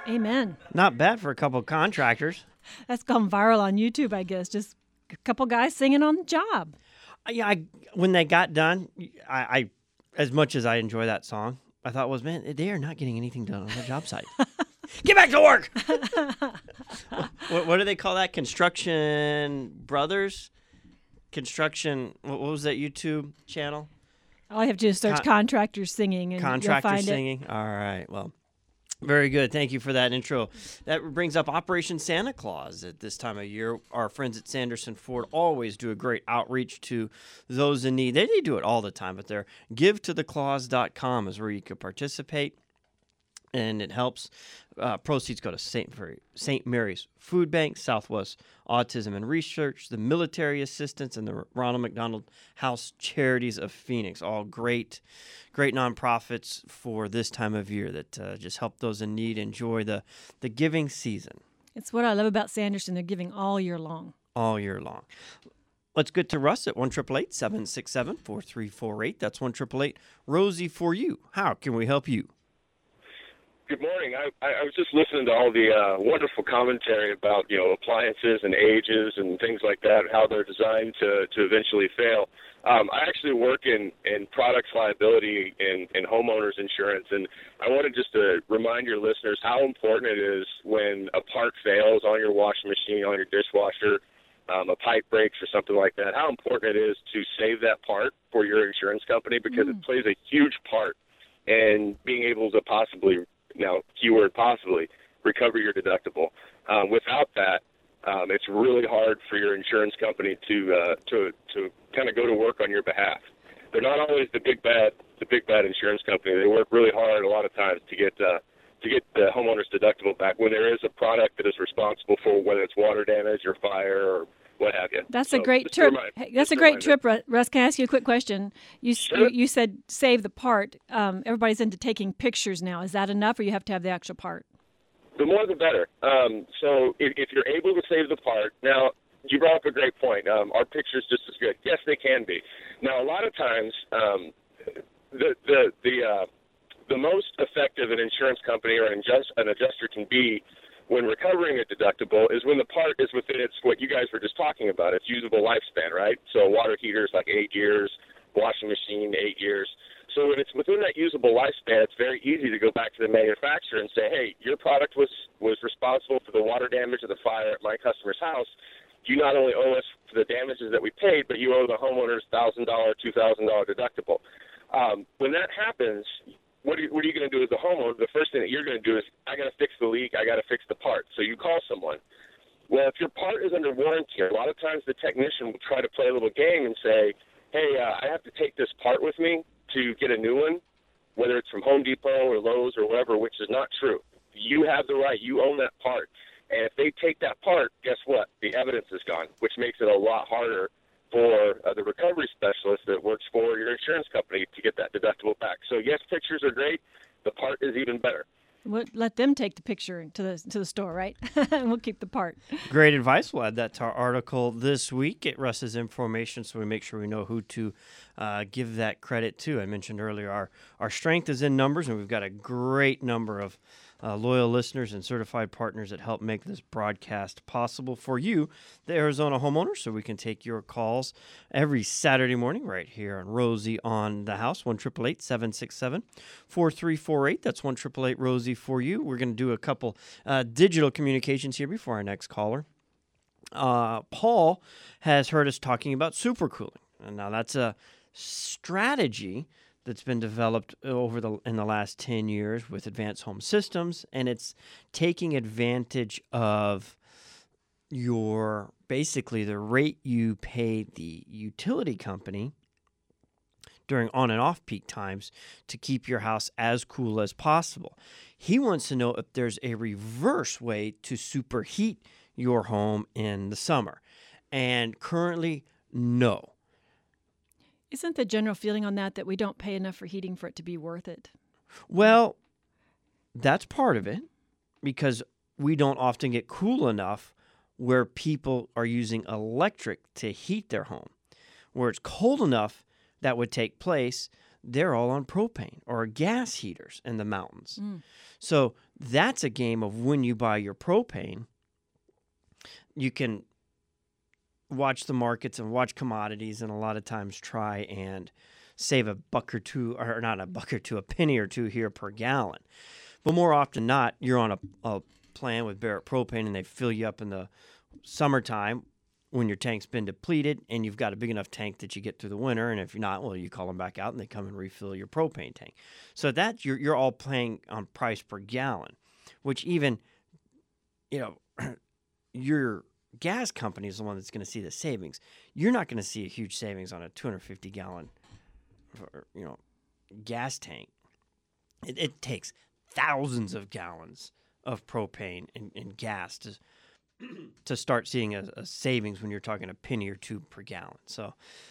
Amen. Not bad for a couple of contractors. That's gone viral on YouTube, I guess. Just a couple guys singing on the job. Yeah, when they got done, I as much as I enjoy that song, I thought man, they are not getting anything done on the job site. Get back to work. What do they call that? Construction Brothers? Construction, what was that YouTube channel? All you have to do is search contractors singing and you'll find singing. All right. Well, very good. Thank you for that intro. That brings up Operation Santa Claus at this time of year. Our friends at Sanderson Ford always do a great outreach to those in need. They do it all the time, but their givetotheclaus.com is where you can participate. And it helps. Proceeds go to St. Mary's Food Bank, Southwest Autism and Research, the Military Assistance, and the Ronald McDonald House Charities of Phoenix. All great nonprofits for this time of year that just help those in need enjoy the giving season. It's what I love about Sanderson. They're giving all year long. All year long. Let's get to Russ at 1-888-767-4348. That's 1-888-ROSIE for you. How can we help you? Good morning. I was just listening to all the wonderful commentary about, appliances and ages and things like that, how they're designed to eventually fail. I actually work in products liability and homeowners insurance, and I wanted just to remind your listeners how important it is when a part fails on your washing machine, on your dishwasher, a pipe breaks or something like that, how important it is to save that part for your insurance company, because it plays a huge part in being able to possibly, now, keyword possibly, recover your deductible. Without that, it's really hard for your insurance company to kind of go to work on your behalf. They're not always the big bad insurance company. They work really hard a lot of times to get the homeowner's deductible back when there is a product that is responsible for whether it's water damage or fire or what have you. That's a great trip. That's a great trip, Russ. Can I ask you a quick question? You said save the part. Everybody's into taking pictures now. Is that enough, or you have to have the actual part? The more the better. So if you're able to save the part, now you brought up a great point. Are pictures just as good? Yes, they can be. Now, a lot of times, the most effective an insurance company or an adjuster can be when recovering a deductible is when the part is within what you guys were just talking about, its usable lifespan, right? So water heaters like 8 years, washing machine 8 years. So when it's within that usable lifespan, it's very easy to go back to the manufacturer and say, hey, your product was responsible for the water damage or the fire at my customer's house. You not only owe us for the damages that we paid, but you owe the homeowners $1,000, $2,000 deductible. When that happens, what are you going to do as a homeowner? The first thing that you're going to do is, I got to fix the leak, I got to fix the part. So you call someone. Well, if your part is under warranty, a lot of times the technician will try to play a little game and say, hey, I have to take this part with me to get a new one, whether it's from Home Depot or Lowe's or whatever, which is not true. You have the right. You own that part. And if they take that part, guess what? The evidence is gone, which makes it a lot harder for the recovery specialist that works for your insurance company to get that deductible back. So, yes, pictures are great. The part is even better. Let them take the picture to the store, right? And we'll keep the part. Great advice. We'll add that to our article this week. Get Russ's information so we make sure we know who to give that credit to. I mentioned earlier our strength is in numbers, and we've got a great number of loyal listeners and certified partners that help make this broadcast possible for you, the Arizona homeowner, so we can take your calls every Saturday morning right here on Rosie on the House, 1-888-767-4348. That's 1-888-ROSIE for you. We're going to do a couple digital communications here before our next caller. Paul has heard us talking about supercooling, and now that's a strategy that's been developed in the last 10 years with Advanced Home Systems, and it's taking advantage of basically the rate you pay the utility company during on and off peak times to keep your house as cool as possible. He wants to know if there's a reverse way to superheat your home in the summer, and currently, no. Isn't the general feeling on that we don't pay enough for heating for it to be worth it? Well, that's part of it, because we don't often get cool enough where people are using electric to heat their home. Where it's cold enough that would take place, they're all on propane or gas heaters in the mountains. Mm. So that's a game of when you buy your propane, you can watch the markets and watch commodities, and a lot of times try and save a buck or two, or not a buck or two, a penny or two here per gallon. But more often than not, you're on a plan with Barrett Propane, and they fill you up in the summertime when your tank's been depleted, and you've got a big enough tank that you get through the winter. And if you're not, well, you call them back out, and they come and refill your propane tank. So that you're all playing on price per gallon, which even, your gas company is the one that's going to see the savings. You're not going to see a huge savings on a 250-gallon, gas tank. It takes thousands of gallons of propane and gas to start seeing a savings when you're talking a penny or two per gallon. So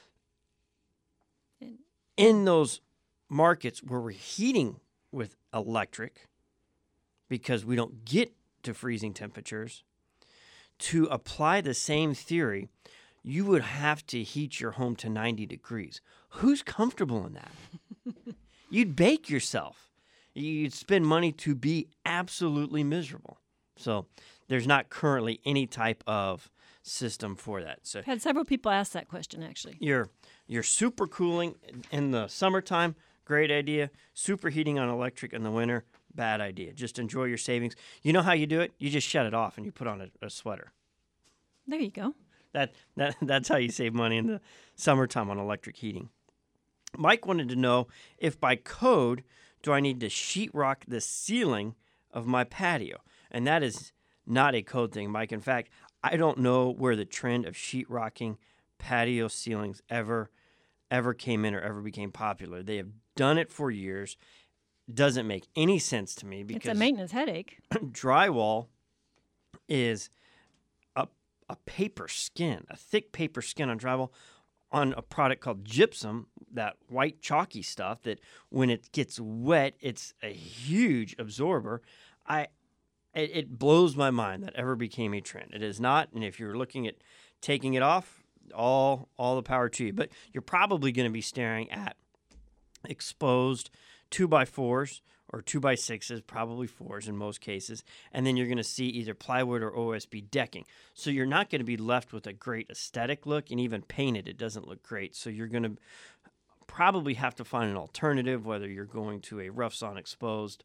in those markets where we're heating with electric, because we don't get to freezing temperatures, to apply the same theory, you would have to heat your home to 90 degrees. Who's comfortable in that? You'd bake yourself. You'd spend money to be absolutely miserable. So there's not currently any type of system for that. So I've had several people ask that question, actually. Your supercooling in the summertime, great idea. Superheating on electric in the winter, bad idea. Just enjoy your savings. You know how you do it? You just shut it off and you put on a sweater. There you go. That's how you save money in the summertime on electric heating. Mike wanted to know if by code do I need to sheetrock the ceiling of my patio? And that is not a code thing, Mike. In fact, I don't know where the trend of sheetrocking patio ceilings ever came in or ever became popular. They have done it for years. Doesn't make any sense to me because it's a maintenance headache. Drywall is a paper skin, a thick paper skin on drywall on a product called gypsum, that white chalky stuff that when it gets wet, it's a huge absorber. It blows my mind that ever became a trend. It is not, and if you're looking at taking it off, all the power to you. But you're probably going to be staring at exposed 2x4s or 2x6s, probably 4s in most cases, and then you're going to see either plywood or OSB decking. So you're not going to be left with a great aesthetic look, and even painted, it doesn't look great. So you're going to probably have to find an alternative, whether you're going to a Rough Sawn exposed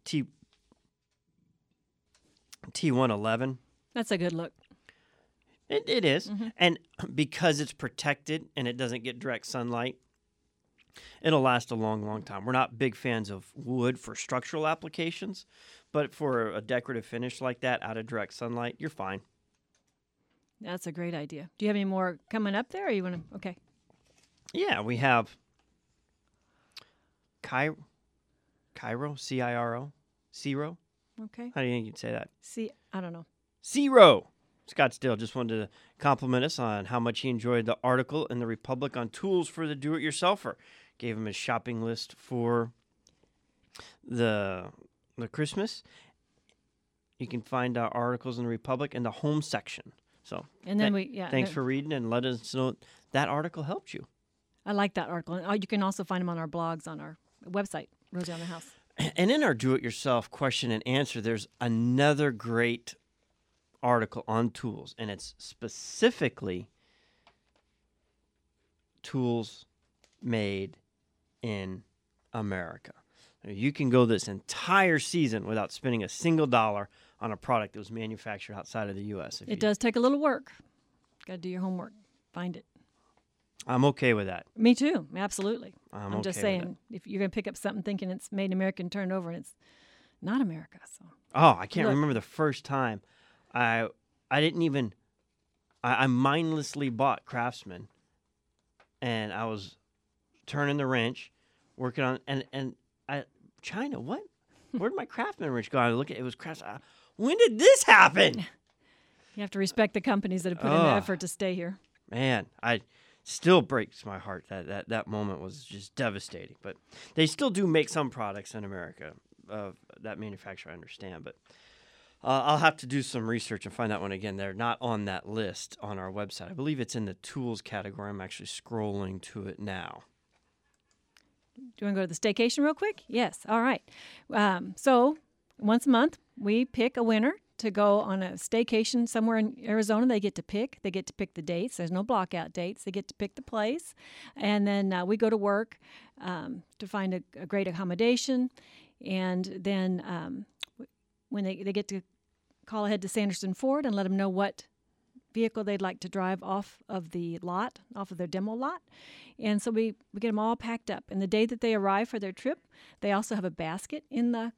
T111. That's a good look. It is. Mm-hmm. And because it's protected and it doesn't get direct sunlight, it'll last a long, long time. We're not big fans of wood for structural applications, but for a decorative finish like that out of direct sunlight, you're fine. That's a great idea. Do you have any more coming up there, or you want to? Okay. Yeah, we have Ciro, C-I-R-O, Ciro. Okay. How do you think you'd say that? I don't know. Ciro. Scott Still just wanted to compliment us on how much he enjoyed the article in the Republic on tools for the do-it-yourselfer. Gave him his shopping list for the Christmas. You can find our articles in the Republic in the home section. So, and then thanks for reading and let us know that article helped you. I like that article. And you can also find them on our blogs on our website, Rosie on the House. And in our do-it-yourself question and answer, there's another great article on tools, and it's specifically tools made in America. You can go this entire season without spending a single dollar on a product that was manufactured outside of the U.S. It does take a little work. Got to do your homework. Find it. I'm okay with that. Me too. Absolutely. I'm okay just saying, if you're going to pick up something thinking it's made in America and turn it over, and it's not America. So. Oh, I can't remember the first time I mindlessly bought Craftsman, and I was turning the wrench, working on, and China, what? Where'd my Craftsman wrench go? I look at it was Craftsman. When did this happen? You have to respect the companies that have put in the effort to stay here. Man, still breaks my heart. That moment was just devastating. But they still do make some products in America. That manufacturer, I understand, but I'll have to do some research and find that one again. They're not on that list on our website. I believe it's in the tools category. I'm actually scrolling to it now. you want to go to the staycation real quick? Yes. All right. So once a month, we pick a winner to go on a staycation somewhere in Arizona. They get to pick the dates. There's no blockout dates. They get to pick the place. And then we go to work to find a great accommodation. And then when they get to call ahead to Sanderson Ford and let them know what vehicle they'd like to drive off of their demo lot. And so we get them all packed up. And the day that they arrive for their trip, they also have a basket in the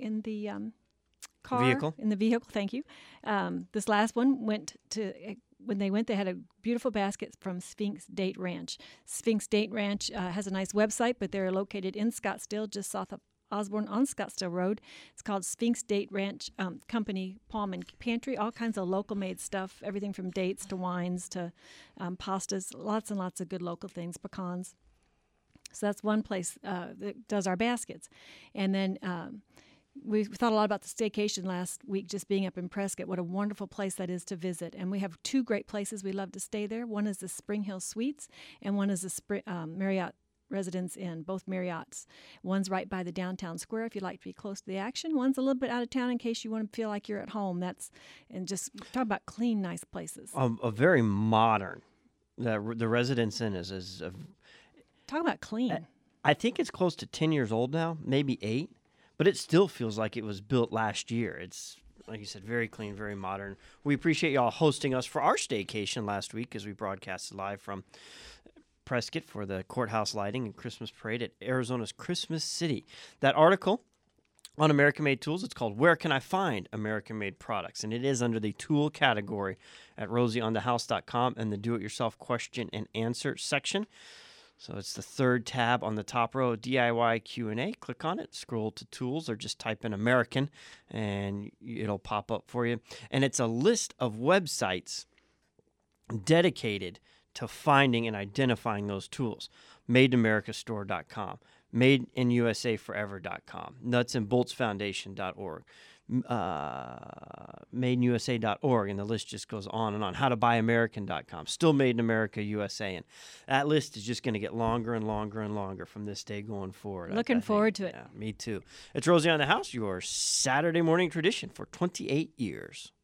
car. In the vehicle, thank you. This last one when they went, they had a beautiful basket from Sphinx Date Ranch. Sphinx Date Ranch has a nice website, but they're located in Scottsdale, just south of Osborne on Scottsdale Road. It's called Sphinx Date Ranch Company Palm and Pantry. All kinds of local made stuff, everything from dates to wines to pastas, lots and lots of good local things, pecans. So that's one place that does our baskets. And then we thought a lot about the staycation last week, just being up in Prescott. What a wonderful place that is to visit. And we have two great places we love to stay there. One is the Spring Hill Suites, and one is the Marriott Residence Inn, both Marriotts. One's right by the downtown square if you like to be close to the action. One's a little bit out of town in case you want to feel like you're at home. And just talk about clean, nice places. A very modern. The Residence Inn is talk about clean. I think it's close to 10 years old now, maybe 8, but it still feels like it was built last year. It's, like you said, very clean, very modern. We appreciate y'all hosting us for our staycation last week as we broadcasted live from Prescott for the courthouse lighting and Christmas parade at Arizona's Christmas City. That article on American Made Tools, it's called Where Can I Find American Made Products? And it is under the tool category at rosieonthehouse.com and the do-it-yourself question and answer section. So it's the third tab on the top row, DIY Q&A. Click on it, scroll to tools, or just type in American, and it'll pop up for you. And it's a list of websites dedicated to finding and identifying those tools. MadeInAmericaStore.com, MadeInUSAForever.com, NutsAndBoltsFoundation.org, MadeInUSA.org, and the list just goes on and on. HowToBuyAmerican.com, still Made in America USA, and that list is just going to get longer and longer and longer from this day going forward. Looking forward to it. Yeah, me too. It's Rosie on the House, your Saturday morning tradition for 28 years.